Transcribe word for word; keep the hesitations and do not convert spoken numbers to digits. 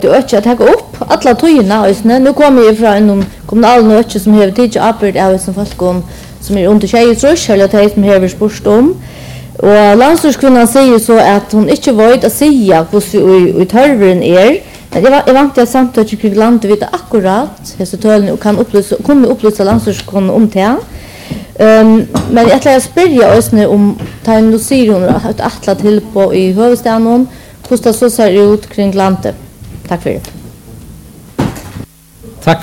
Du ökar att ta upp alla tojorna och nu kommer jag från en kommunal nötje som har tid att arbeta av som folk om som är under tjejtrus eller det som har spurt om. Och landsorskvinnan säger så att hon inte vet att säga hur törveren är. Men jag jag vant att samtidigt kring landet vita akkurat så töllen och kan upplysa kommer upplysa landsorskvinnan om det. Um, men jag ätlar att spyrja oss nu om tar nu ser hon att atla till på i huvudstaden hur det så ser ut kring landet. Tack för det.